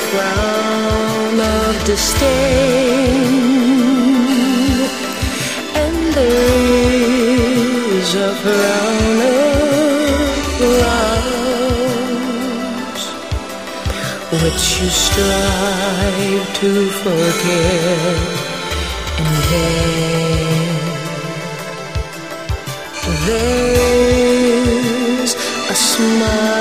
frown of disdain, and there is a frown of flowers which you strive to forget in vain. There's a smile